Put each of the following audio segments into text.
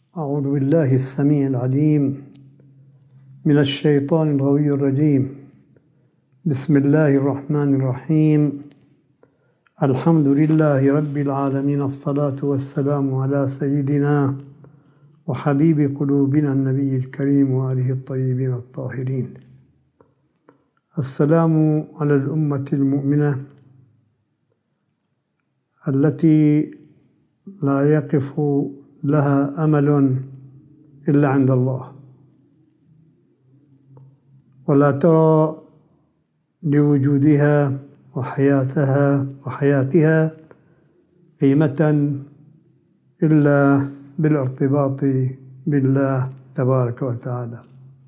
أعوذ بالله السميع العليم من الشيطان الغوي الرجيم. بسم الله الرحمن الرحيم. الحمد لله رب العالمين، الصلاة والسلام على سيدنا وحبيب قلوبنا النبي الكريم وآله الطيبين الطاهرين. السلام على الأمة المؤمنة التي لا يقف لها أمل إلا عند الله، ولا ترى لوجودها وحياتها قيمة إلا بالارتباط بالله تبارك وتعالى.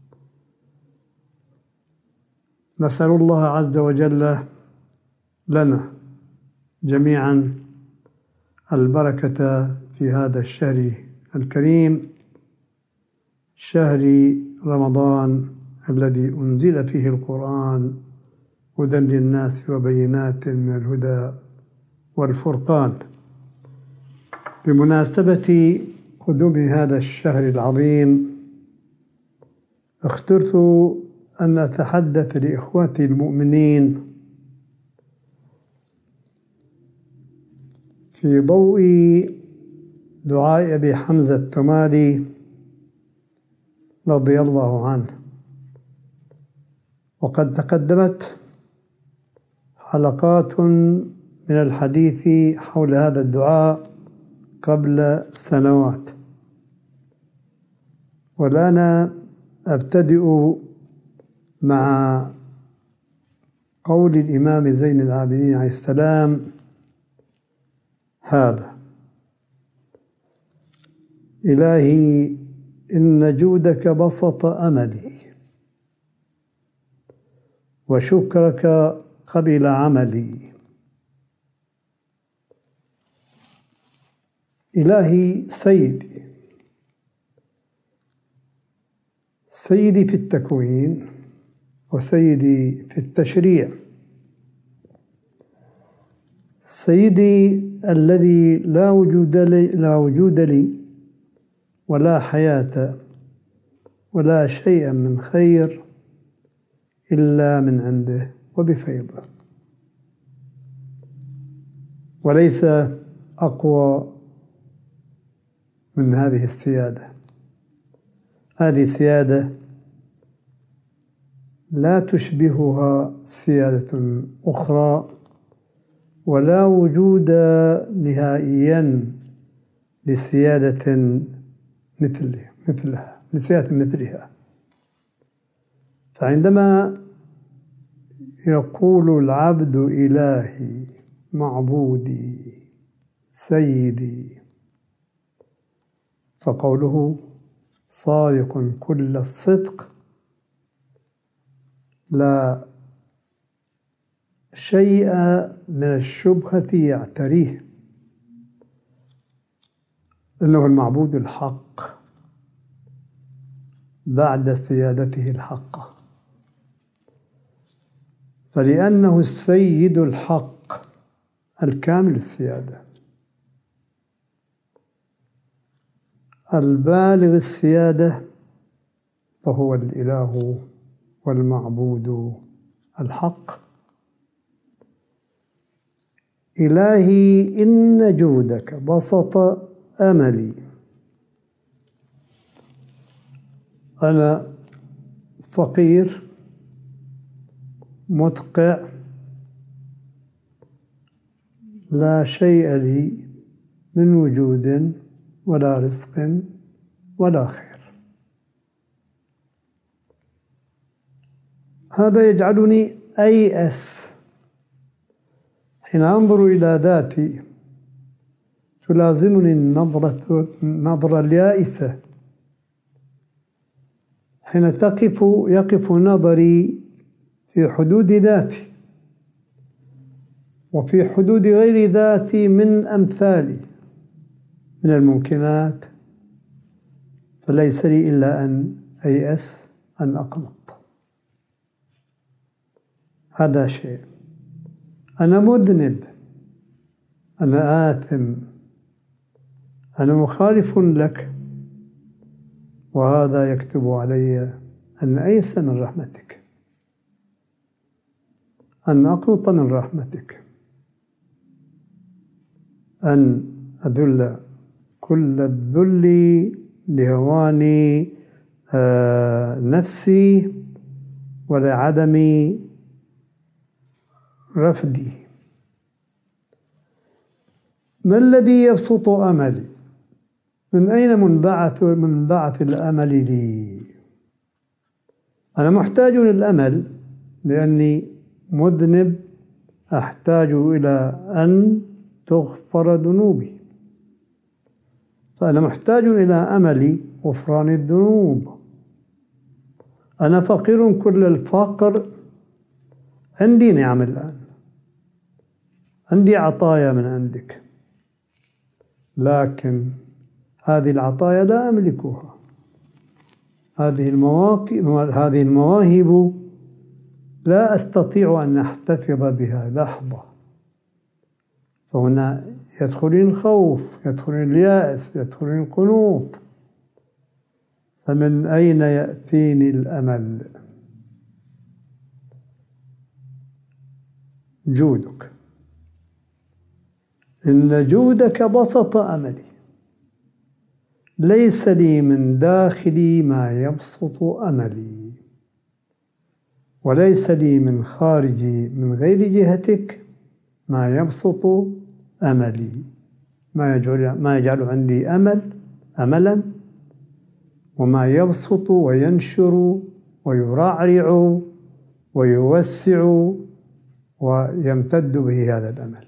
نسأل الله عز وجل لنا جميعا البركة في هذا الشهر الكريم، شهر رمضان الذي أنزل فيه القرآن هدى للناس وبينات من الهدى والفرقان. بمناسبة قدوم هذا الشهر العظيم اخترت أن أتحدث لإخواتي المؤمنين في ضوء دعاء أبي حمزة التمالي رضي الله عنه. وقد تقدمت حلقات من الحديث حول هذا الدعاء قبل سنوات، والآن أبتدئ مع قول الإمام زين العابدين عليه السلام هذا: إلهي إن جودك بسط أملي، وشكرك قبل عملي. إلهي سيدي في التكوين، وسيدي في التشريع، سيدي الذي لا وجود لي ولا حياة ولا شيء من خير إلا من عنده وبفيضه، وليس أقوى من هذه السيادة. هذه سيادة لا تشبهها سيادة أخرى، ولا وجود نهائيا لسيادة مثلها. فعندما يقول العبد إلهي معبودي سيدي، فقوله صادق كل الصدق، لا شيء من الشبهة يعتريه، إنه المعبود الحق بعد سيادته الحقة. فلأنه السيد الحق الكامل السيادة البالغ السيادة، فهو الإله والمعبود الحق. إلهي إن جودك بسط أملي. أنا فقير مدقع، لا شيء لي من وجود ولا رزق ولا خير. هذا يجعلني أيأس حين أنظر إلى ذاتي، تلازمني النظرة اليائسة حين يقف نظري في حدود ذاتي وفي حدود غير ذاتي من أمثالي من الممكنات، فليس لي إلا أن أيأس، أن أقنط. هذا شيء. أنا مذنب، أنا آثم، أنا مخالف لك، وهذا يكتب علي أن أيس من رحمتك، أن أقنط من رحمتك، أن أذل كل الذل لهوان نفسي ولعدم رفدي. ما الذي يبسط أملي؟ من أين منبعث الأمل لي؟ أنا محتاج للأمل لأني مذنب أحتاج إلى أن تغفر ذنوبي، فأنا محتاج إلى أمل غفران الذنوب. أنا فقير كل الفقر، عندي نعم الآن، عندي عطايا من عندك، لكن هذه العطايا لا أملكها. هذه المواهب لا أستطيع أن أحتفظ بها لحظة. فهنا يدخلني الخوف، يدخلني اليأس، يدخلني القنوط. فمن أين يأتيني الأمل؟ جودك. إن جودك بسط أملي. ليس لي من داخلي ما يبسط أملي، وليس لي من خارجي من غير جهتك ما يبسط أملي، ما يجعل عندي أملا، وما يبسط وينشر ويرعرع ويوسع ويمتد به هذا الأمل.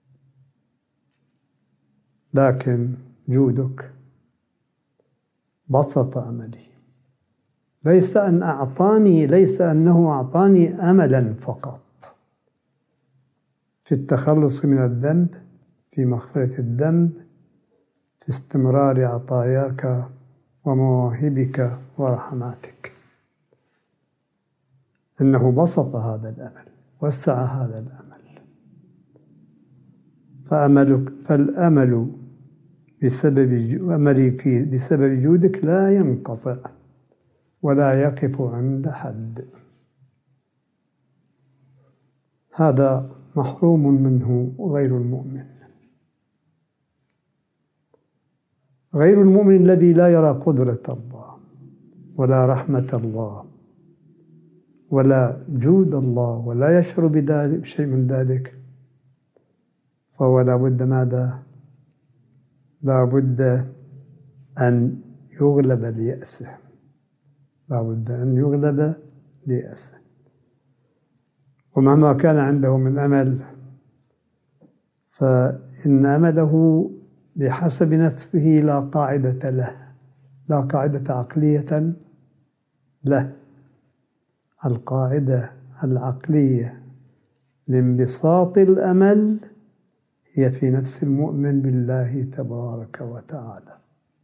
لكن جودك بسط أملي. ليس أنه أعطاني أملا فقط في التخلص من الذنب، في مغفرة الذنب، في استمرار عطاياك ومواهبك ورحماتك. إنه بسط هذا الأمل، وسع هذا الأمل. فالأمل بسبب جودك لا ينقطع ولا يقف عند حد. هذا محروم منه غير المؤمن. غير المؤمن الذي لا يرى قدرة الله ولا رحمة الله ولا جود الله ولا يشعر بذلك شيء من ذلك، فهو لابد ماذا؟ لابد أن يغلب ليأسه. لابد أن يغلب ليأسه. ومهما كان عنده من أمل فإن أمله بحسب نفسه لا قاعدة له، لا قاعدة عقلية له. القاعدة العقلية لانبساط الأمل هي في نفس المؤمن بالله تبارك وتعالى.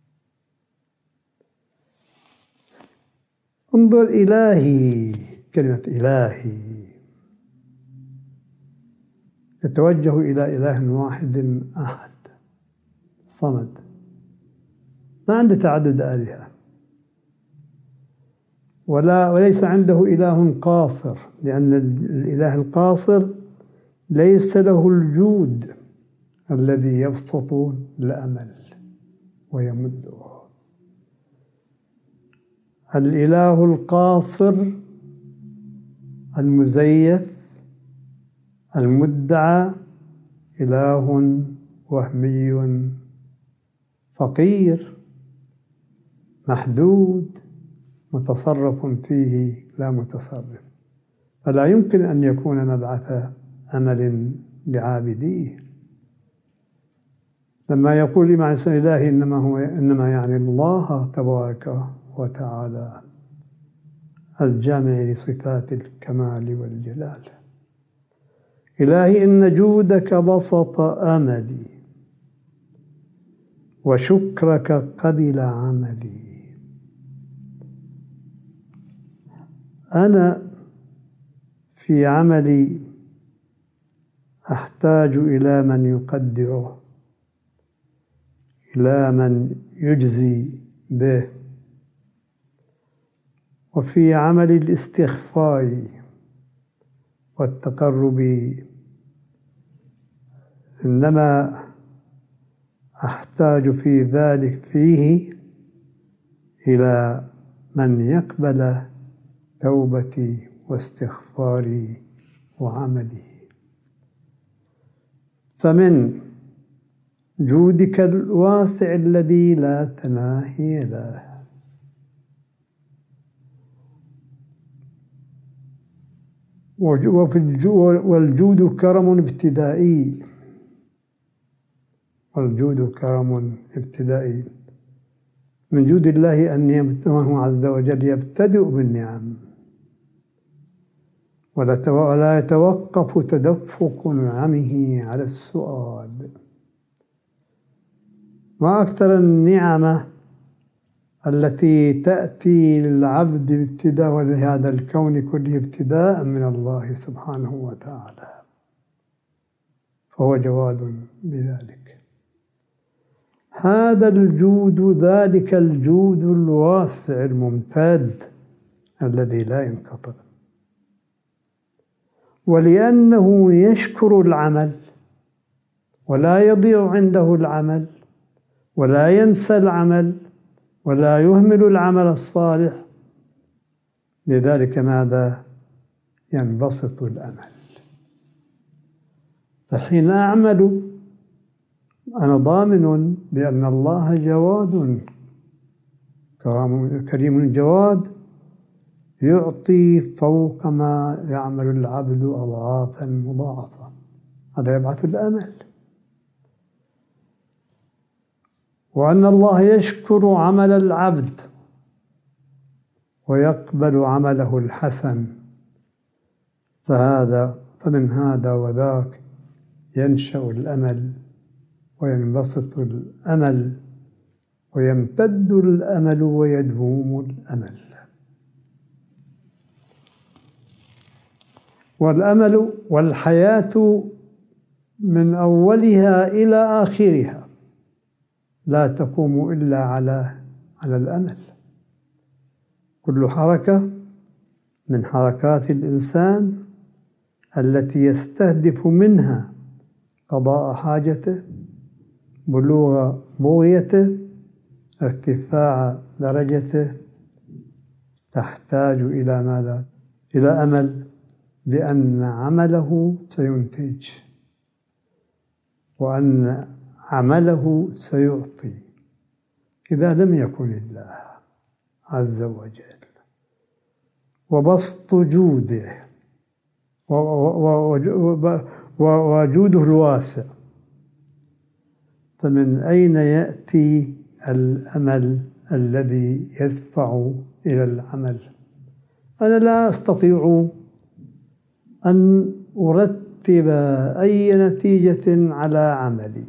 انظر إلهي، كلمة إلهي يتوجه إلى إله واحد أحد صمد، ما عنده تعدد آلهة، وليس عنده إله قاصر، لأن الإله القاصر ليس له الجود الذي يبسط الأمل ويمده. الإله القاصر المزيف المدعى إله وهمي فقير محدود متصرف فيه لا متصرف، فلا يمكن أن يكون مبعث أمل لعابديه. لما يقول مع اسم إلهي إنما يعني الله تبارك وتعالى الجامع لصفات الكمال والجلال. إلهي إن جودك بسط أملي وشكرك قبل عملي. أنا في عملي أحتاج إلى من يقدره، إلى من يجزي به، وفي عمل الاستغفار والتقرب إنما أحتاج في ذلك فيه إلى من يقبل توبتي واستغفاري وعملي. فمن جودك الواسع الذي لا تناهي له والجود كرم ابتدائي، والجود كرم ابتدائي. من جود الله أنه عز وجل يبتدئ بالنعم ولا يتوقف تدفق نعمه على السؤال. ما أكثر النعمة التي تأتي للعبد بابتداء ولهذا الكون كله ابتداء من الله سبحانه وتعالى، فهو جواد بذلك. هذا الجود ذلك الجود الواسع الممتد الذي لا ينقطع، ولأنه يشكر العمل ولا يضيع عنده العمل ولا ينسى العمل ولا يهمل العمل الصالح، لذلك ماذا؟ ينبسط الأمل. فحين أعمل أنا ضامن بأن الله جواد كريم جواد يعطي فوق ما يعمل العبد أضعافا مضاعفة. هذا يبعث الأمل. وأن الله يشكر عمل العبد ويقبل عمله الحسن، فمن هذا وذاك ينشأ الأمل وينبسط الأمل ويمتد الأمل ويدوم الأمل. والأمل والحياة من أولها إلى آخرها لا تقوم إلا على الأمل. كل حركة من حركات الإنسان التي يستهدف منها قضاء حاجته، بلوغ بغيته، ارتفاع درجته، تحتاج إلى ماذا؟ إلى أمل بأن عمله سينتج وأن عمله سيعطي. إذا لم يكن الله عز وجل وبسط جوده وجوده الواسع، فمن أين يأتي الأمل الذي يدفع إلى العمل؟ أنا لا أستطيع أن أرتب أي نتيجة على عملي.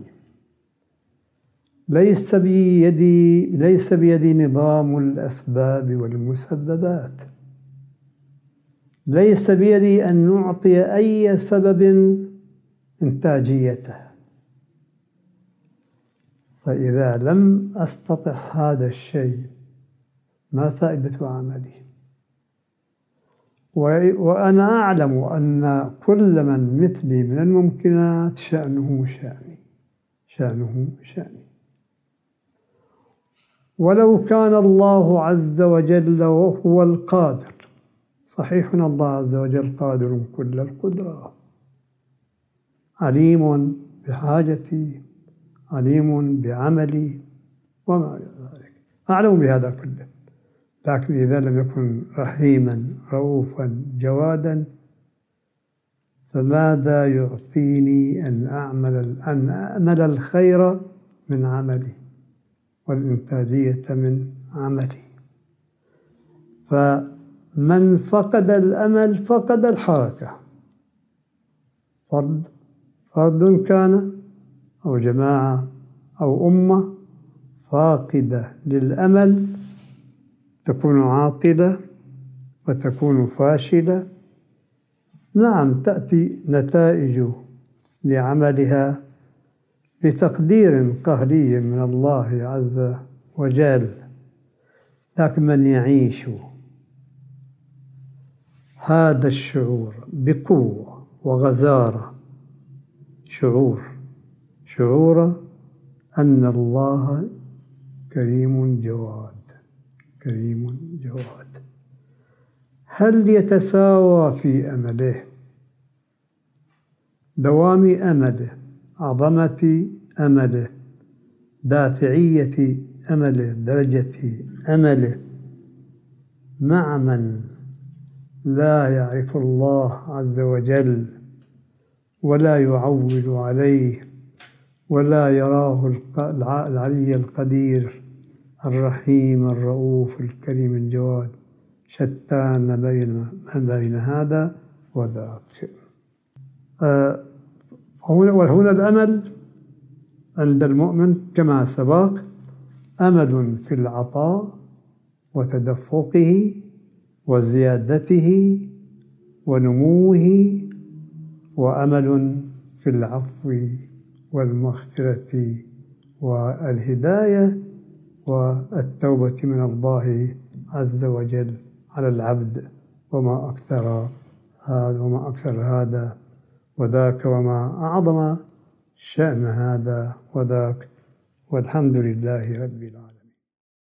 ليس بيدي نظام الأسباب والمسببات. ليس بيدي أن نعطي أي سبب إنتاجيته. فإذا لم أستطع هذا الشيء ما فائدة عملي؟ وأنا أعلم أن كل من مثلي من الممكنات شأنه شأني. ولو كان الله عز وجل وهو القادر، صحيح الله عز وجل قادر كل القدرة، عليم بحاجتي، عليم بعملي وما إلى ذلك، أعلم بهذا كله. لكن إذا لم يكن رحيما رؤوفا جوادا فماذا يعطيني أن أعمل الخير من عملي والإنتاجية من عملي؟ فمن فقد الأمل فقد الحركة، فرد كان أو جماعة أو أمة فاقدة للأمل تكون عاطلة وتكون فاشلة. نعم، تأتي نتائج لعملها بتقدير قهري من الله عز وجل، لكن من يعيش هذا الشعور بقوة وغزارة، شعور أن الله كريم جواد، كريم جواد. هل يتساوى في أمله، دوام أمله، عظمة أمله، دافعية أمله، درجة أمله، مع من لا يعرف الله عز وجل ولا يعول عليه ولا يراه العلي القدير الرحيم الرؤوف الكريم الجواد؟ شتان بين هذا وذاك. وهنا الأمل عند المؤمن كما سبق أمل في العطاء وتدفقه وزيادته ونموه، وأمل في العفو والمغفرة والهداية والتوبة من الله عز وجل على العبد. وما أكثر هذا وذاك، وما أعظم شأن هذا وذاك، والحمد لله رب العالمين.